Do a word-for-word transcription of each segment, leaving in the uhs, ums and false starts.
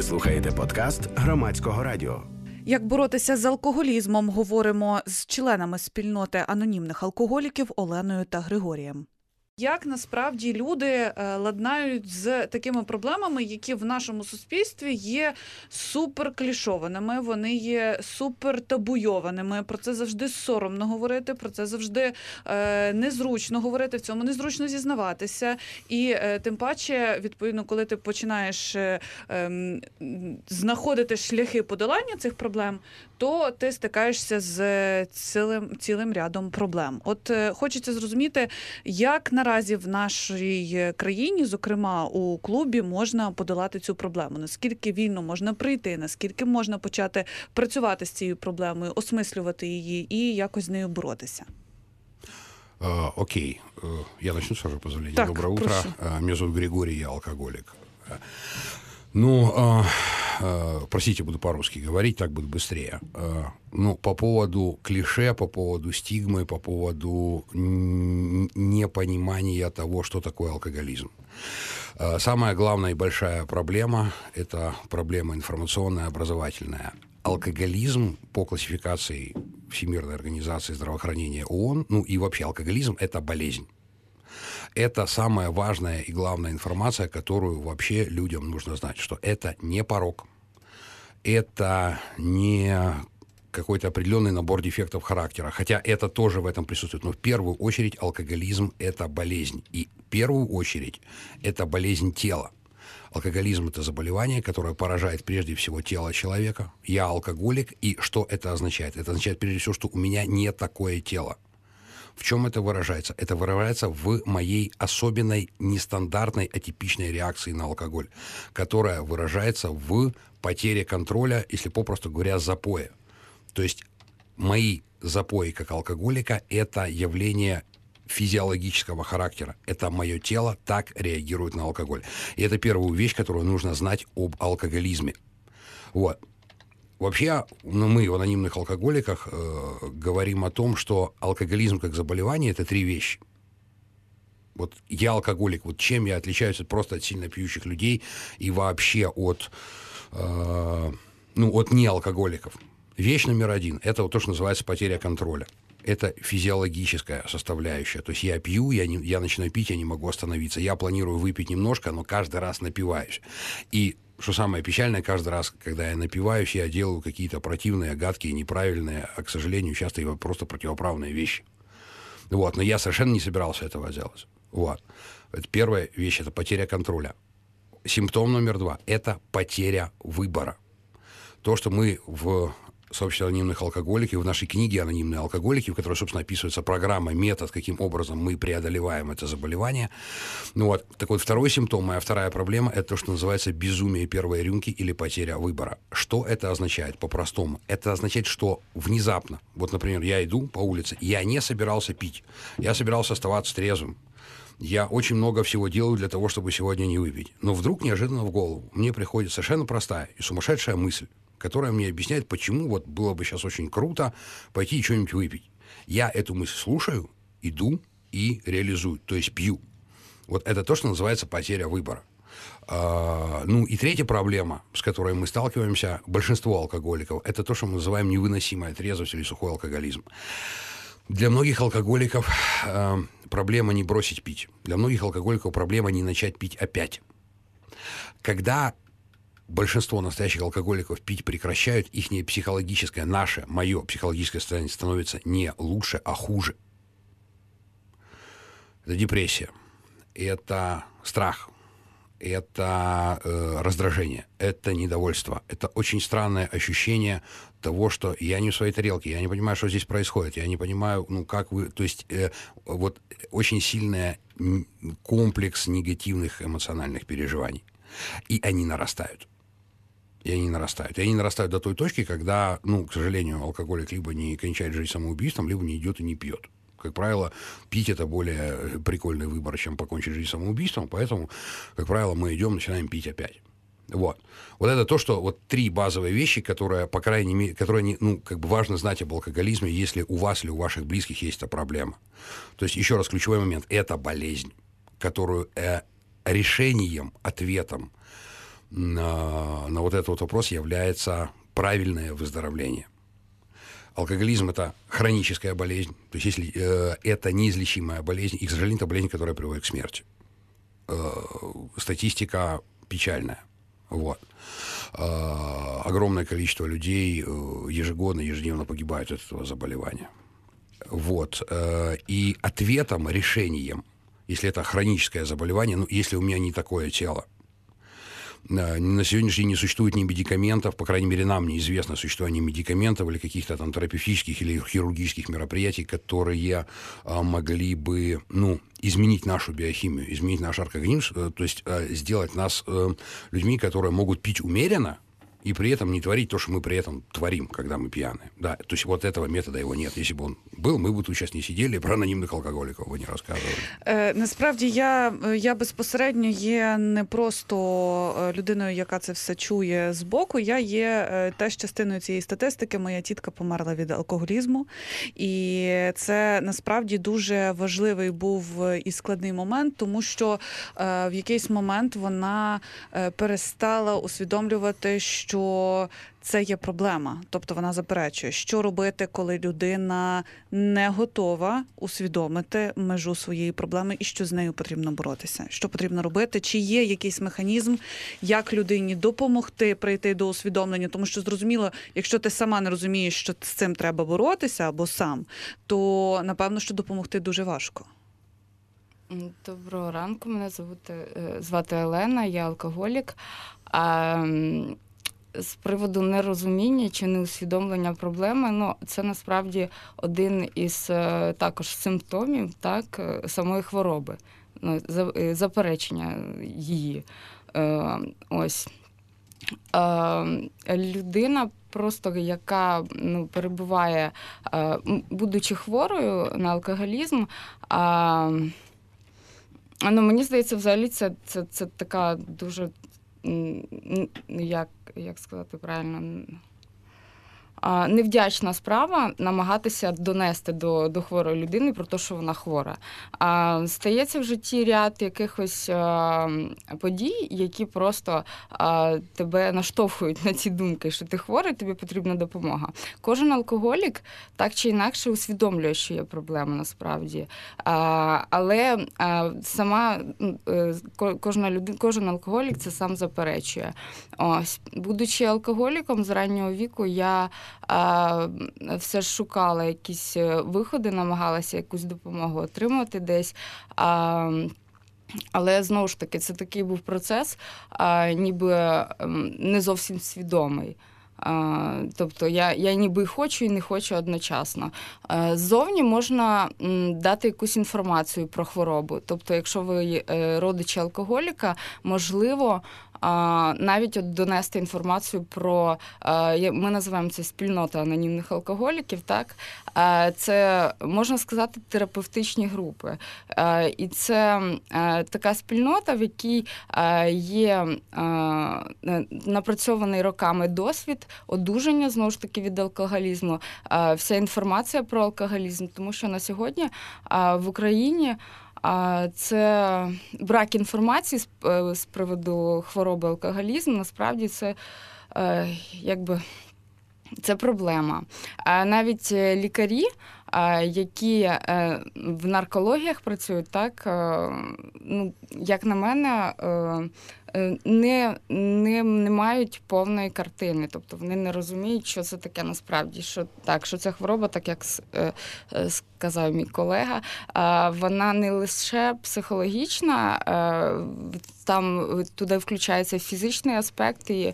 Ви слухаєте подкаст Громадського радіо. Як боротися з алкоголізмом, говоримо з членами спільноти анонімних алкоголіків Оленою та Григорієм. Як насправді люди ладнають з такими проблемами, які в нашому суспільстві є суперклішованими, вони є супертабуйованими, про це завжди соромно говорити, про це завжди е, незручно говорити, в цьому незручно зізнаватися. І е, тим паче, відповідно, коли ти починаєш е, е, знаходити шляхи подолання цих проблем, то ти стикаєшся з цілим, цілим рядом проблем. От е, хочеться зрозуміти, як наразі в нашій країні, зокрема у клубі, можна подолати цю проблему? Наскільки вільно можна прийти, наскільки можна почати працювати з цією проблемою, осмислювати її і якось з нею боротися? Uh, окей, uh, я начну, с вашего позволения. Так, Доброе утро. прошу. Uh, меня зовут Григорий, я алкоголик. Uh, ну, uh, uh, простите, буду по-русски говорить, так будет быстрее. Uh, ну, по поводу клише, по поводу стигмы, по поводу непонимания того, что такое алкоголизм. Uh, самая главная и большая проблема – это проблема информационная, образовательная. Алкоголизм по классификации Всемирной организации здравоохранения ООН, ну и вообще алкоголизм – это болезнь. Это самая важная и главная информация, которую вообще людям нужно знать, что это не порок, это не какой-то определенный набор дефектов характера, хотя это тоже в этом присутствует, но в первую очередь алкоголизм – это болезнь, и в первую очередь это болезнь тела. Алкоголизм – это заболевание, которое поражает прежде всего тело человека. Я алкоголик, и что это означает? Это означает прежде всего, что у меня не такое тело. В чем это выражается? Это выражается в моей особенной, нестандартной, атипичной реакции на алкоголь, которая выражается в потере контроля, если попросту говоря, запоя. То есть мои запои как алкоголика – это явление физиологического характера. Это мое тело так реагирует на алкоголь. И это первая вещь, которую нужно знать об алкоголизме. Вот. Вообще, ну, мы в анонимных алкоголиках э, говорим о том, что алкоголизм как заболевание – это три вещи. Вот я алкоголик. Вот чем я отличаюсь от просто от сильно пьющих людей и вообще от, э, ну, от неалкоголиков? Вещь номер один – это вот то, что называется потеря контроля. Это физиологическая составляющая. То есть я пью, я, не, я начинаю пить, я не могу остановиться. Я планирую выпить немножко, но каждый раз напиваюсь. И, что самое печальное, каждый раз, когда я напиваюсь, я делаю какие-то противные, гадкие, неправильные, а, к сожалению, часто и просто противоправные вещи. Вот. Но я совершенно не собирался этого делать. Вот. Это первая вещь – это потеря контроля. Симптом номер два – это потеря выбора. То, что мы в сообщество анонимных алкоголиков, в нашей книге «Анонимные алкоголики», в которой, собственно, описывается программа, метод, каким образом мы преодолеваем это заболевание. Ну вот. Так вот, второй симптом, моя вторая проблема – это то, что называется безумие первой рюмки или потеря выбора. Что это означает по-простому? Это означает, что внезапно, вот, например, я иду по улице, я не собирался пить, я собирался оставаться трезвым. Я очень много всего делаю для того, чтобы сегодня не выпить. Но вдруг неожиданно в голову мне приходит совершенно простая и сумасшедшая мысль, которая мне объясняет, почему вот было бы сейчас очень круто пойти и что-нибудь выпить. Я эту мысль слушаю, иду и реализую, то есть пью. Вот это то, что называется потеря выбора. А, ну и третья проблема, с которой мы сталкиваемся, большинство алкоголиков, это то, что мы называем невыносимая трезвость или сухой алкоголизм. Для многих алкоголиков э, проблема не бросить пить. Для многих алкоголиков проблема не начать пить опять. Когда большинство настоящих алкоголиков пить прекращают, их психологическое, наше, мое психологическое состояние становится не лучше, а хуже. Это депрессия, это страх, это э, раздражение, это недовольство, это очень странное ощущение того, что я не в своей тарелке, я не понимаю, что здесь происходит, я не понимаю, ну, как вы... То есть э, вот очень сильный комплекс негативных эмоциональных переживаний. И они нарастают. И они нарастают. И они нарастают до той точки, когда, ну, к сожалению, алкоголик либо не кончает жизнь самоубийством, либо не идет и не пьет. Как правило, пить – это более прикольный выбор, чем покончить жизнь самоубийством, поэтому, как правило, мы идем, начинаем пить опять. Вот. Вот это то, что вот три базовые вещи, которые, по крайней мере, которые, не, ну, как бы важно знать об алкоголизме, если у вас или у ваших близких есть эта проблема. То есть, еще раз, ключевой момент – это болезнь, которую э, решением, ответом на, на вот этот вот вопрос является правильное выздоровление. Алкоголизм – это хроническая болезнь, то есть если э, это неизлечимая болезнь, и, к сожалению, это болезнь, которая приводит к смерти. Э, статистика печальная. Вот. Э, огромное количество людей э, ежегодно, ежедневно погибают от этого заболевания. Вот. Э, и ответом, решением, если это хроническое заболевание, ну, если у меня не такое тело, на сегодняшний день не существует ни медикаментов, по крайней мере, нам неизвестно существование медикаментов или каких-то там терапевтических или хирургических мероприятий, которые а, могли бы, ну, изменить нашу биохимию, изменить наш организм, то есть а, сделать нас а, людьми, которые могут пить умеренно и при этом не творить то, что мы при этом творим, когда мы пьяны. Да, то есть вот этого метода его нет. Если бы он был, ми б тут зараз не сиділи, про анонімних алкоголіків ви не розказували. Е, насправді, я, я безпосередньо є не просто людиною, яка це все чує збоку, я є теж частиною цієї статистики. Моя тітка померла від алкоголізму. І це насправді дуже важливий був і складний момент, тому що е, в якийсь момент вона е, перестала усвідомлювати, що що це є проблема. Тобто вона заперечує, що робити, коли людина не готова усвідомити межу своєї проблеми і що з нею потрібно боротися. Що потрібно робити, чи є якийсь механізм, як людині допомогти прийти до усвідомлення. Тому що, зрозуміло, якщо ти сама не розумієш, що з цим треба боротися або сам, то, напевно, що допомогти дуже важко. Доброго ранку, мене звати, звати Олена, я алкоголік. А з приводу нерозуміння чи неусвідомлення проблеми, ну, це насправді один із також симптомів, так, самої хвороби, ну, заперечення її. Ось. Людина просто, яка, ну, перебуває, будучи хворою на алкоголізм, ну, мені здається, взагалі це, це, це така дуже, як, як сказати правильно, невдячна справа намагатися донести до, до хворої людини про те, що вона хвора. А стається в житті ряд якихось а, подій, які просто а, тебе наштовхують на ці думки, що ти хворий, тобі потрібна допомога. Кожен алкоголік так чи інакше усвідомлює, що є проблема насправді. А, але а, сама кожна людина, кожен алкоголік це сам заперечує. Ось, будучи алкоголіком з раннього віку, я А, все ж шукала якісь виходи, намагалася якусь допомогу отримати десь. А, але, знову ж таки, це такий був процес, а, ніби не зовсім свідомий. А, тобто я, я ніби хочу і не хочу одночасно. А, ззовні можна м, дати якусь інформацію про хворобу. Тобто, якщо ви е, родичі алкоголіка, можливо, а, навіть от донести інформацію про, а, ми називаємо це спільнота анонімних алкоголіків, так? А, це, можна сказати, терапевтичні групи. А, і це а, така спільнота, в якій а, є а, напрацьований роками досвід одужання, знову ж таки, від алкоголізму, а, вся інформація про алкоголізм, тому що на сьогодні а, в Україні А це брак інформації з, з приводу хвороби алкоголізму, насправді це якби це проблема. А навіть лікарі, які в наркологіях працюють, так, ну, як на мене, не, не, не мають повної картини. Тобто вони не розуміють, що це таке насправді. Що, так, що ця хвороба, так як сказав мій колега, вона не лише психологічна, там туди включається фізичний аспект, і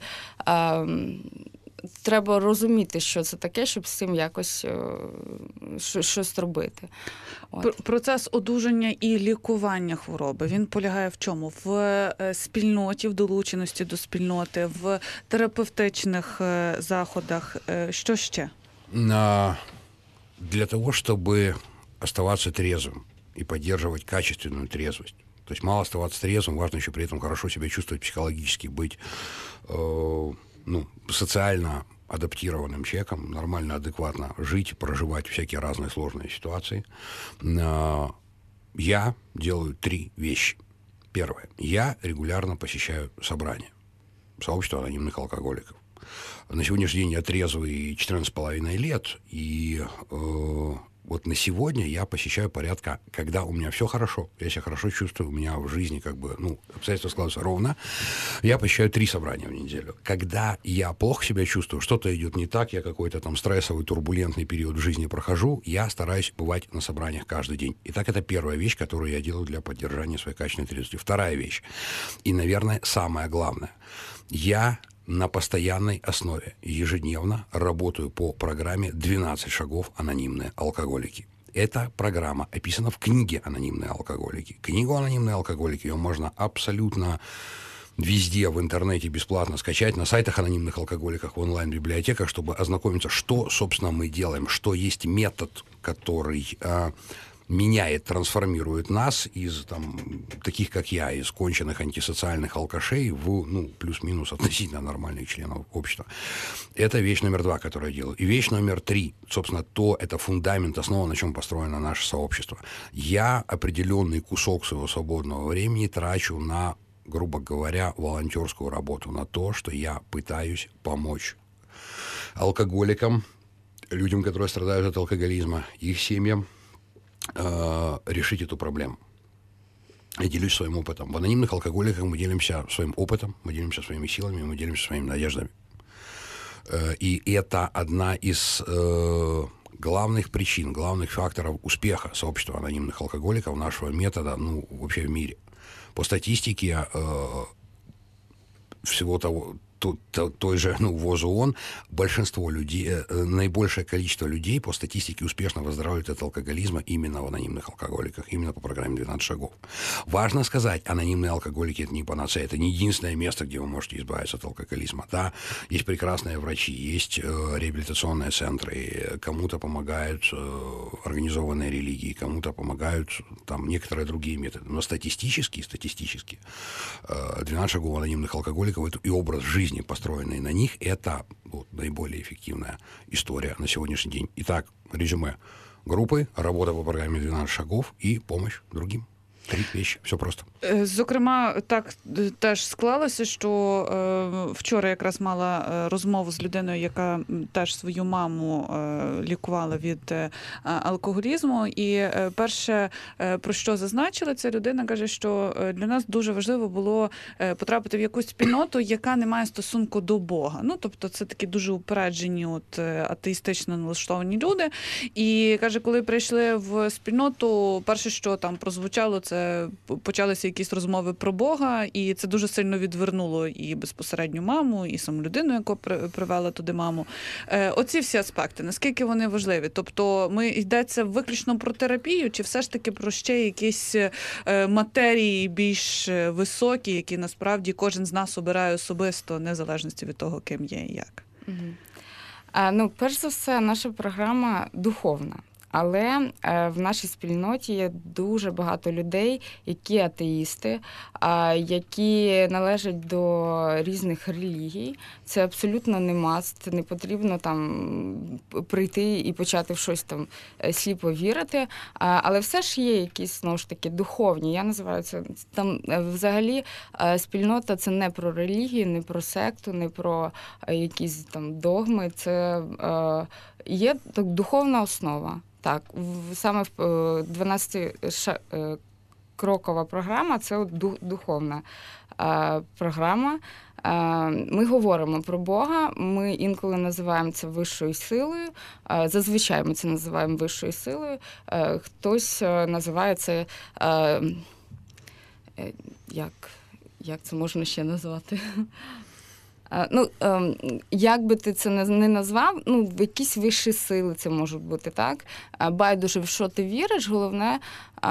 треба розуміти, що це таке, щоб з цим якось щось робити. От. Процес одужання і лікування хвороби, він полягає в чому? В спільноті, в долученості до спільноти, в терапевтичних заходах. Що ще? Для того, чтобы оставаться трезвым и поддерживать качественную трезвость. То есть мало оставаться трезвым, важно еще при этом хорошо себя чувствовать психологически, быть э, ну, социально адаптированным человеком, нормально, адекватно жить, проживать всякие разные сложные ситуации. Я делаю три вещи. Первое. Я регулярно посещаю собрания. сообщество анонимных алкоголиков. На сегодняшний день я трезвый четырнадцать с половиной лет, и э, вот на сегодня я посещаю порядка, когда у меня все хорошо, я себя хорошо чувствую, у меня в жизни как бы, ну, обстоятельства складываются ровно, я посещаю три собрания в неделю. Когда я плохо себя чувствую, что-то идет не так, я какой-то там стрессовый, турбулентный период в жизни прохожу, я стараюсь бывать на собраниях каждый день. Итак, это первая вещь, которую я делаю для поддержания своей качественной трезвости. Вторая вещь, и, наверное, самое главное, я на постоянной основе ежедневно работаю по программе «двенадцать шагов. Анонимные алкоголики». Эта программа описана в книге «Анонимные алкоголики». Книгу «Анонимные алкоголики» ее можно абсолютно везде в интернете бесплатно скачать, на сайтах анонимных алкоголиков, в онлайн-библиотеках, чтобы ознакомиться, что, собственно, мы делаем, что есть метод, который а, меняет, трансформирует нас из там, таких, как я, из конченных антисоциальных алкашей в, ну, плюс-минус относительно нормальных членов общества. Это вещь номер два, которую я делаю. И вещь номер три, собственно, то это фундамент, основа, на чем построено наше сообщество. Я определенный кусок своего свободного времени трачу на, грубо говоря, волонтерскую работу, на то, что я пытаюсь помочь алкоголикам, людям, которые страдают от алкоголизма, их семьям, решить эту проблему. Я делюсь своим опытом. В анонимных алкоголиках мы делимся своим опытом, мы делимся своими силами, мы делимся своими надеждами. И это одна из главных причин, главных факторов успеха сообщества анонимных алкоголиков, нашего метода, ну, вообще в мире. По статистике всего того, той же, ну, ВОЗ ООН, большинство людей, наибольшее количество людей по статистике успешно выздоравливают от алкоголизма именно в анонимных алкоголиках, именно по программе «двенадцать шагов». Важно сказать, анонимные алкоголики — это не панацея, это не единственное место, где вы можете избавиться от алкоголизма. Да, есть прекрасные врачи, есть э, реабилитационные центры, кому-то помогают э, организованные религии, кому-то помогают там некоторые другие методы. Но статистически, статистически э, «двенадцать шагов анонимных алкоголиков» это и образ жизни, построенные на них, это вот, наиболее эффективная история на сегодняшний день. Итак, резюме группы, работа по программе «двенадцать шагов» и помощь другим. Три вещі, все просто. Зокрема, так теж склалося, що е, вчора якраз мала розмову з людиною, яка теж свою маму е, лікувала від е, алкоголізму. І е, перше, е, про що зазначила ця людина, каже, що для нас дуже важливо було е, потрапити в якусь спільноту, яка не має стосунку до Бога. Ну, тобто це такі дуже упереджені, от, атеїстично налаштовані люди. І, каже, коли прийшли в спільноту, перше, що там прозвучало, це почалися якісь розмови про Бога, і це дуже сильно відвернуло і безпосередню маму, і саму людину, яку привела туди маму. Оці всі аспекти, наскільки вони важливі? Тобто ми йдеться виключно про терапію, чи все ж таки про ще якісь матерії більш високі, які насправді кожен з нас обирає особисто, незалежності від того, ким є і як? Угу. А, ну, перш за все, наша програма духовна. Але е, в нашій спільноті є дуже багато людей, які атеїсти, а, які належать до різних релігій. Це абсолютно не маст, не потрібно там прийти і почати в щось там сліпо вірити. А, але все ж є якісь, знову ж таки, духовні. Я називаю це, там взагалі спільнота – це не про релігію, не про секту, не про якісь там догми. Це е, є так, духовна основа. Так, саме дванадцятикрокова програма – це духовна програма. Ми говоримо про Бога, ми інколи називаємо це вищою силою, зазвичай ми це називаємо вищою силою, хтось називає це, як, як це можна ще назвати? Ну, як би ти це не назвав, ну, якісь вищі сили це можуть бути, так? Байдуже, в що ти віриш, головне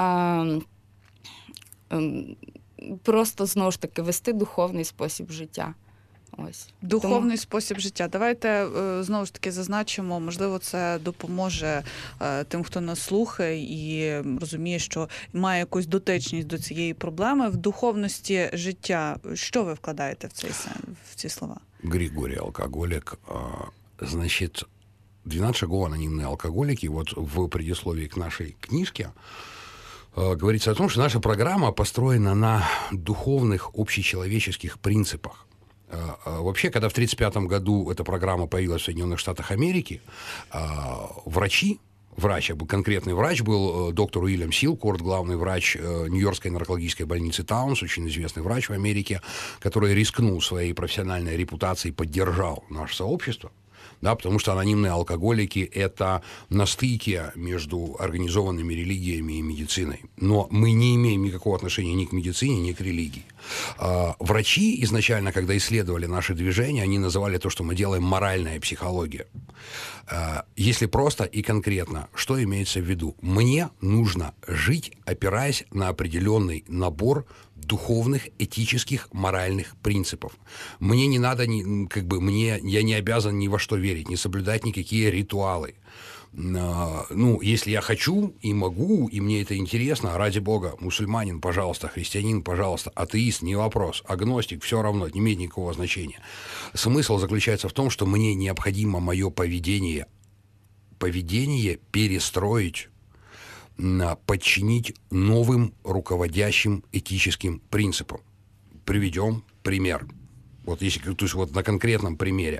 просто, знову ж таки, вести духовний спосіб життя. Ось. Духовний Тому... спосіб життя. Давайте, знову ж таки, зазначимо, можливо, це допоможе тим, хто нас слухає і розуміє, що має якусь дотичність до цієї проблеми. В духовності життя, що ви вкладаєте в цей, в ці слова? Григорий, алкоголик. Значит, «двенадцать шагов анонимные алкоголики», вот в предисловии к нашей книжке говорится о том, что наша программа построена на духовных общечеловеческих принципах. Вообще, когда в тысяча девятьсот тридцать пятом году эта программа появилась в Соединенных Штатах Америки, врачи, врач, конкретный врач был доктор Уильям Силкорт, главный врач Нью-Йоркской наркологической больницы Таунс, очень известный врач в Америке, который рискнул своей профессиональной репутацией, поддержал наше сообщество. Да, потому что анонимные алкоголики – это на стыке между организованными религиями и медициной. Но мы не имеем никакого отношения ни к медицине, ни к религии. А, врачи изначально, когда исследовали наши движения, они называли то, что мы делаем, моральная психология. А, если просто и конкретно, что имеется в виду? Мне нужно жить, опираясь на определенный набор духовных, этических, моральных принципов. Мне не надо, как бы, мне, я не обязан ни во что верить, не соблюдать никакие ритуалы. Ну, если я хочу и могу, и мне это интересно, ради бога, мусульманин, пожалуйста, христианин, пожалуйста, атеист, не вопрос, агностик, все равно, не имеет никакого значения. Смысл заключается в том, что мне необходимо мое поведение, поведение перестроить, подчинить новым руководящим этическим принципам. Приведем пример. Вот если, то есть вот на конкретном примере.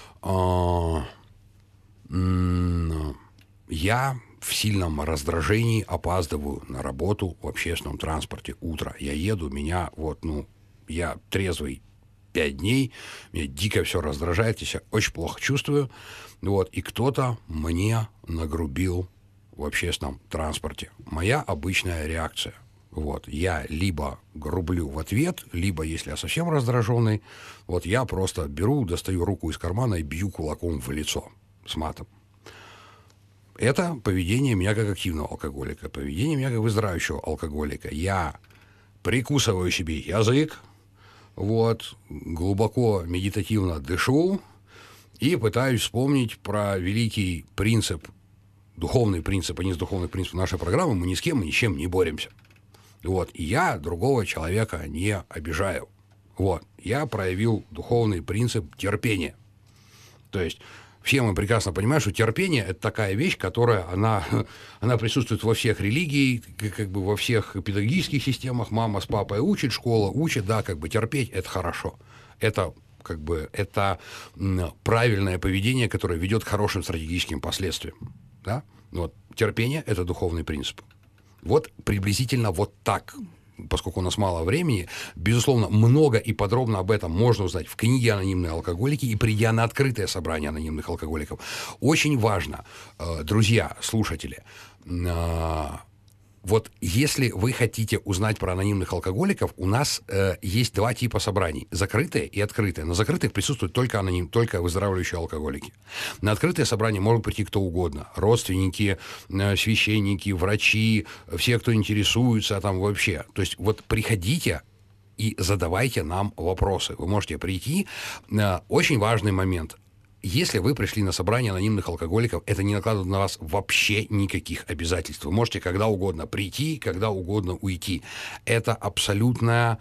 Я в сильном раздражении опаздываю на работу в общественном транспорте. Утро. Я еду, меня вот, ну, я трезвый пять дней, меня дико все раздражает, я себя очень плохо чувствую. Вот, и кто-то мне нагрубил в общественном транспорте. Моя обычная реакция. Вот, я либо грублю в ответ, либо, если я совсем раздраженный, вот я просто беру, достаю руку из кармана и бью кулаком в лицо с матом. Это поведение меня как активного алкоголика, поведение меня как выздоравливающего алкоголика. Я прикусываю себе язык, вот, глубоко медитативно дышу и пытаюсь вспомнить про великий принцип, духовный принцип, один из духовных принципов нашей программы: мы ни с кем и ни с чем не боремся. Вот, и я другого человека не обижаю. Вот, я проявил духовный принцип терпения. То есть все мы прекрасно понимаем, что терпение – это такая вещь, которая, она, она присутствует во всех религиях, как бы во всех педагогических системах. Мама с папой учат, школа учит, да, как бы терпеть – это хорошо. Это как бы, это правильное поведение, которое ведет к хорошим стратегическим последствиям. Да? Вот, терпение – это духовный принцип. Вот приблизительно вот так. Поскольку у нас мало времени, безусловно, много и подробно об этом можно узнать в книге «Анонимные алкоголики» и придя на открытое собрание анонимных алкоголиков. Очень важно, друзья, слушатели, вот если вы хотите узнать про анонимных алкоголиков, у нас э, есть два типа собраний: закрытые и открытые. На закрытых присутствуют только аноним, только выздоравливающие алкоголики. На открытые собрания может прийти кто угодно: родственники, э, священники, врачи, все, кто интересуется там вообще. То есть вот приходите и задавайте нам вопросы. Вы можете прийти. Э, очень важный момент. Если вы пришли на собрание анонимных алкоголиков, это не накладывает на вас вообще никаких обязательств. Вы можете когда угодно прийти, когда угодно уйти. Это абсолютно...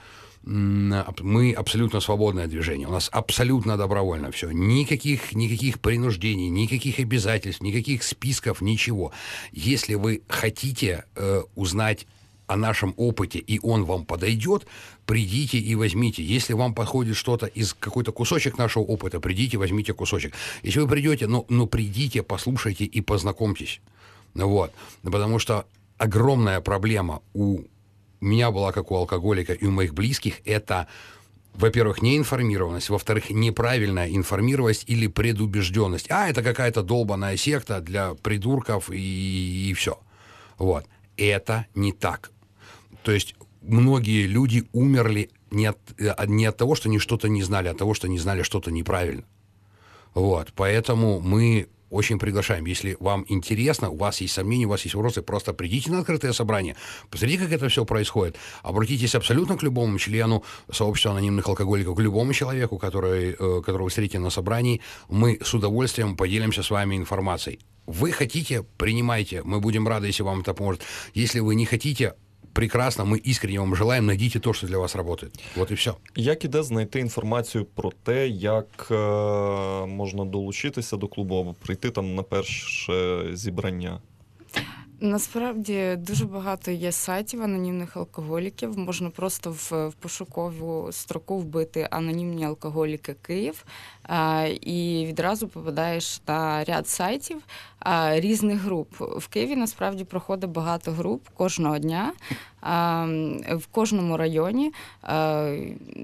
Мы абсолютно свободное движение. У нас абсолютно добровольно все. Никаких, никаких принуждений, никаких обязательств, никаких списков, ничего. Если вы хотите э, узнать о нашем опыте, и он вам подойдет, придите и возьмите. Если вам подходит что-то из какой-то кусочек нашего опыта, придите, возьмите кусочек. Если вы придете, ну, ну придите, послушайте и познакомьтесь. Вот. Потому что огромная проблема у меня была, как у алкоголика, и у моих близких, это, во-первых, неинформированность, во-вторых, неправильная информированность или предубежденность. А, это какая-то долбаная секта для придурков и, и все. Вот. Это не так. То есть многие люди умерли не от, не от того, что они что-то не знали, а от того, что не знали что-то неправильно. Вот. Поэтому мы очень приглашаем. Если вам интересно, у вас есть сомнения, у вас есть вопросы, просто придите на открытое собрание, посмотрите, как это все происходит. Обратитесь абсолютно к любому члену сообщества анонимных алкоголиков, к любому человеку, который, которого вы встретите на собрании. Мы с удовольствием поделимся с вами информацией. Вы хотите, принимайте. Мы будем рады, если вам это поможет. Если вы не хотите, прекрасно, ми іскренне вам желаємо, знайдіть те, що для вас працює. От і все. Як іде знайти інформацію про те, як е, можна долучитися до клубу або прийти там на перше зібрання? Насправді дуже багато є сайтів анонімних алкоголіків. Можна просто в, в пошукову строку вбити анонімні алкоголіки Київ, а, і відразу попадаєш на ряд сайтів а, різних груп. В Києві насправді проходить багато груп кожного дня, а, в кожному районі. А,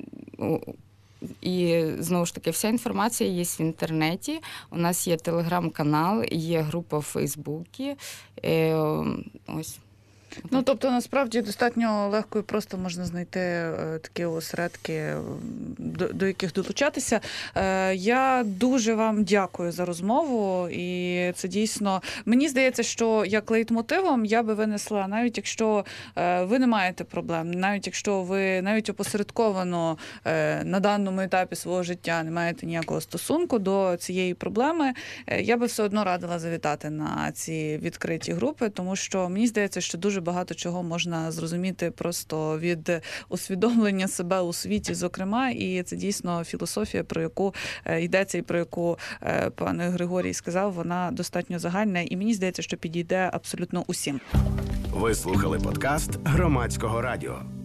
І, знову ж таки, вся інформація є в інтернеті. У нас є телеграм-канал, є група в Фейсбуці. Е, ось. Ну, тобто, насправді, достатньо легко і просто можна знайти е, такі осередки, до, до яких долучатися. Е, я дуже вам дякую за розмову, і це дійсно, мені здається, що як лейтмотивом я би винесла, навіть якщо е, ви не маєте проблем, навіть якщо ви навіть опосередковано е, на даному етапі свого життя не маєте ніякого стосунку до цієї проблеми, е, я би все одно радила завітати на ці відкриті групи, тому що мені здається, що дуже багато чого можна зрозуміти просто від усвідомлення себе у світі, зокрема, і це дійсно філософія, про яку йдеться і про яку пан Григорій сказав, вона достатньо загальна, і мені здається, що підійде абсолютно усім. Ви слухали подкаст Громадського радіо.